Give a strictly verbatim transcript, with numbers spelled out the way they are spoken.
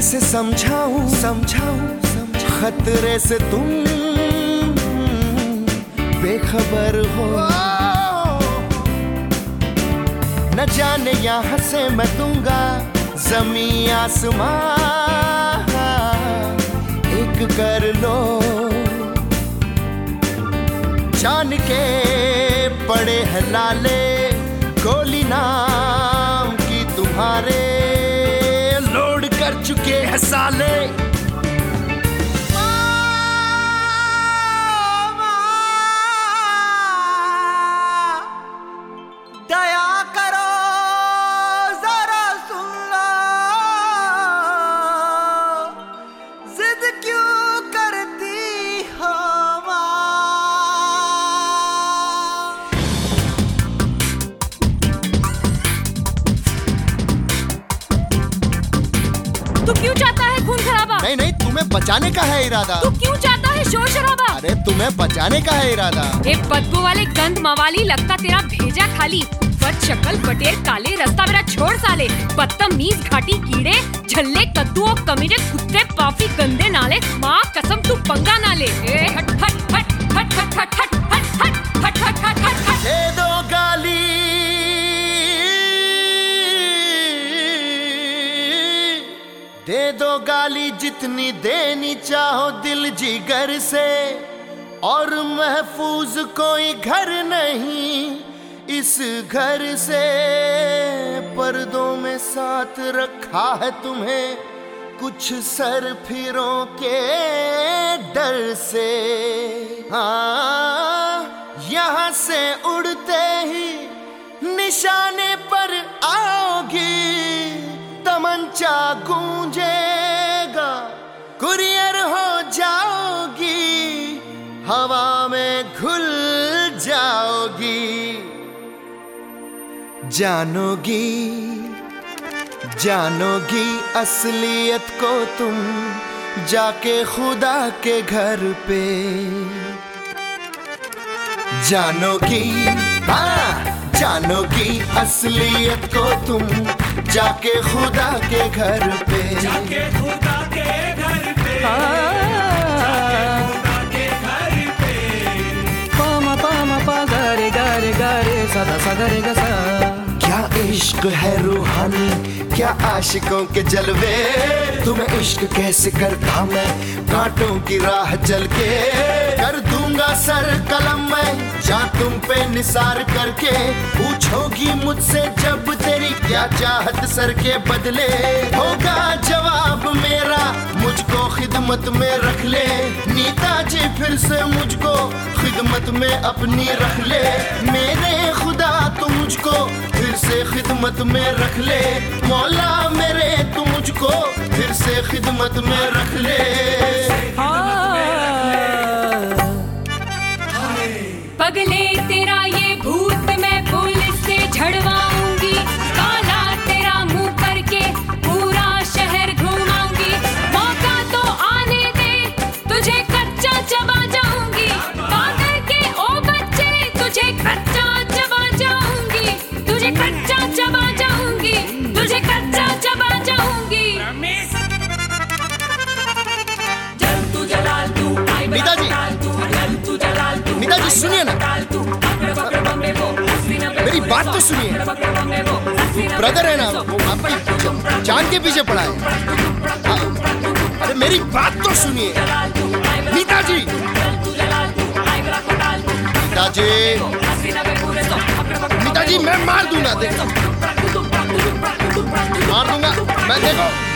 कैसे समझाऊं समझाऊं खतरे से तुम बेखबर हो। न जाने यहाँ से मैं दूंगा जमीन आसमां एक कर लो। जान के पड़े हैं लाले गोली नाम की तुम्हारे लोड कर चुके हैं साले। दया करो जरा सुन लो, जिद क्यों करती हो माँ। तू क्यों चाहता है खून खराबा? नहीं नहीं, तुम्हें बचाने का है इरादा। तू क्यों चाहता है शोर शराबा? अरे तुम्हें बचाने का है इरादा। एक बदबू वाले गंद मवाली लगता तेरा भेजा खाली। बद शक्ल बटेर काले रास्ता मेरा छोड़ साले। बदतमीज घाटी कीड़े झल्ले कद्दू और कमीरे कुत्ते पाफी गंदे नाले। माँ कसम तू पंगा ना ले। ए हट हट हट हट हट हट हट हट हट हट हट हट हट हट। दे दो गाली दे दो गाली जितनी देनी चाहो दिल जिगर से। और महफूज कोई घर नहीं इस घर से। पर्दों में साथ रखा है तुम्हें कुछ सर फिरों के डर से। हाँ यहाँ से उड़ते ही निशाने पर आओगी। तमंचा गूंजेगा कुरियर हो जाओगी। हवा में घुल जाओगी। जानोगी जानोगी असलियत को तुम जाके खुदा के घर पे। जानोगी हाँ जानोगी असलियत को तुम जाके खुदा के घर पे। जाके खुदा के घर पे जाके खुदा के घर पे। पामा पामा पा गा रे गा रे गा रे सा दा सा गा रे गा सा। क्या इश्क है रूहानी क्या आशिकों के जलवे। तुम्हें इश्क कैसे करता मैं कांटों की राह चल के। कर दूंगा सर कलम मैं जा तुम पे निसार करके। पूछोगी मुझसे जब तेरी क्या चाहत सर के बदले। होगा जवाब मेरा मुझको खिदमत में रख ले। नेताजी फिर से मुझको खिदमत में अपनी रख ले। मेरे खुदा तू मुझको फिर से खिदमत में रख ले। मौला मेरे तू मुझको फिर से खिदमत में रख ले। पगले तेरा ये भूत मैं पुलिस से झड़वाऊंगी। काला तेरा मुंह करके पूरा शहर घुमाऊंगी। मौका तो आने दे तुझे कच्चा चबा जाऊंगी। पागल के ओ बच्चे तुझे कच्चा चबा जाऊंगी। तुझे कच्चा चबा जाऊंगी। तुझे कच्चा चबा जाऊंगी। जल तू जलाल तू नेताजी जल तू जलाल तू। नेताजी सुनिए ना, मेरी बात तो सुनिए। ब्रदर है ना वो आपकी जान के पीछे पड़ा है। अरे मेरी बात तो सुनिए नेताजी। नेताजी नेताजी मैं मार दूंगा देखो मार दूंगा मैं देखो।